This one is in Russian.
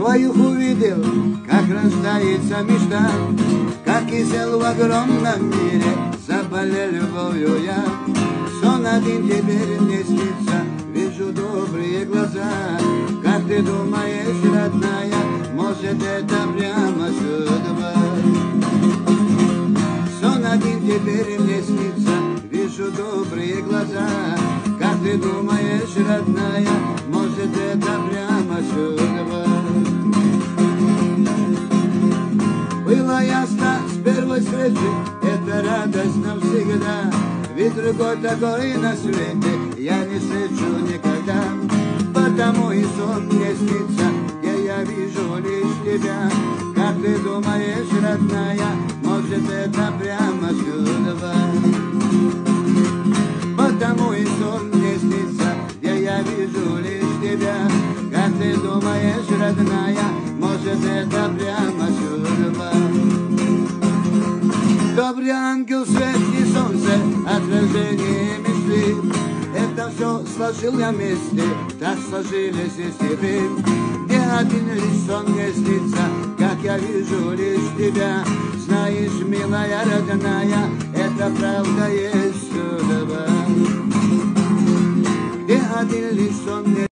твоих увидел, как рождается мечта, как кисел в огромном мире, заболел любовью я. Сон один теперь мне снится, вижу добрые глаза. Как ты думаешь, родная, может это прямо судьба? Сон один теперь мне снится, вижу добрые глаза. Как ты думаешь, родная, может это прямо судьба? Было ясно с первой встречи, это радость навсегда. Ведь другой такой на свете я не встречу никогда. Потому и сон мне снится, где я вижу лишь тебя. Как ты думаешь, родная, может это прямо судьба? Потому и сон мне снится, где я вижу лишь тебя. Как ты думаешь, родная, может это прямо судьба? Добрый ангел, свет и солнце, отражение мечты. Это все сложил я вместе, так сложились и стихи. Где один лишь сон мне снится, как я вижу лишь тебя. Знаешь, милая родная, это правда есть судьба. Где один лишь сон мне